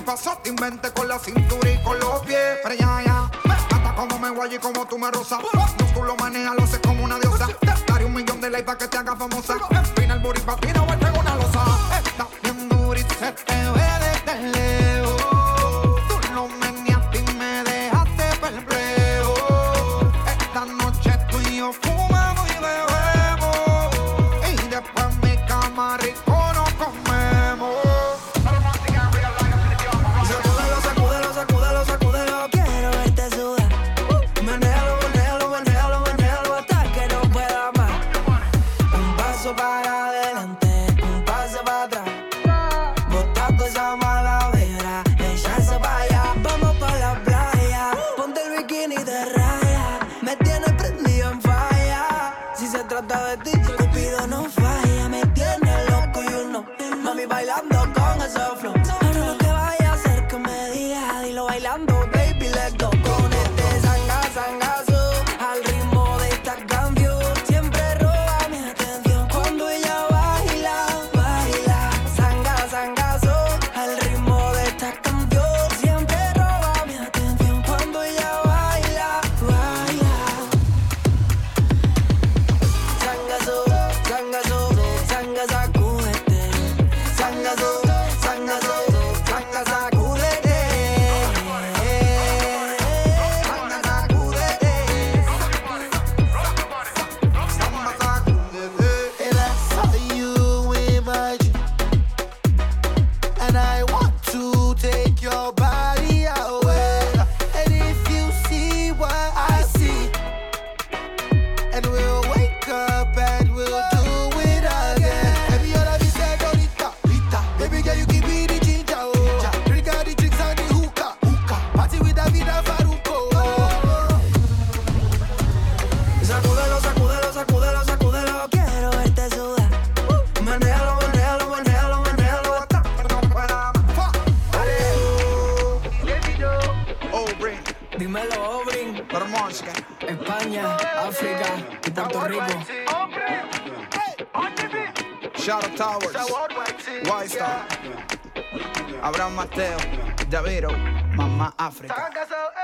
pasó, te inventé con la cintura y con los pies. Pero ya, me mata como me guay y como tú me rozas. Tú lo manejas, lo haces como una diosa. Daré 1 millón de likes para que te haga famosa. Final booty pa' ti, no vuelve en una losa. Está bien dura y se te ve desde lejos. Tú lo meneaste y me dejaste perplejo. Esta noche tú y yo fumamos y bebemos. Y después en mi cama rico nos comemos. Sacúdelo, sacúdelo, sacúdelo, sacúdelo. Quiero verte sudar. Manéjalo, manéjalo, manéjalo, manéjalo hasta que no pueda más. Un paso para adelante, un paso para atrás. Botando esa mala vera, echarse para allá. Vamos pa' la playa, ponte el bikini de raya. Me tienes prendido en falla. Si se trata de ti, Cupido no falla. Me tiene loco y uno, mami bailando con ese flow. Ahora lo que vaya a hacer que me diga, dilo bailando, baby, let's go. Con este zanga, zangazo, al ritmo de esta canción. Siempre roba mi atención cuando ella baila, baila. Zanga, zangazo, al ritmo de esta canción. Siempre roba mi atención cuando ella baila, baila. Zangazo, zangazo, zanga, sacúdete. Zangazo, zangazo, zanga, sacúdete. Zanga, sacúdete. Samba sacúdete. And I saw you in my dream, and I want to take your body away. And if you see what I see, and we'll wake up and we'll do it again. Baby, all of you said, Dorita, Rita. Baby girl, you give me the ginger, oh. Drink all the drinks and the hookah, hookah. Party with David and Faruko. Sacúdelo, sacúdelo, sacúdelo, sacúdelo. Quiero verte sudar. Manéjalo, manéjalo, manéjalo, manéjalo hasta que no pueda más. Oh, bring. Dímelo, Obrin. Bermonska. España, África y Puerto Rico. Shadow Towers. White Star. Abraham Mateo. Daviro. Mamá África.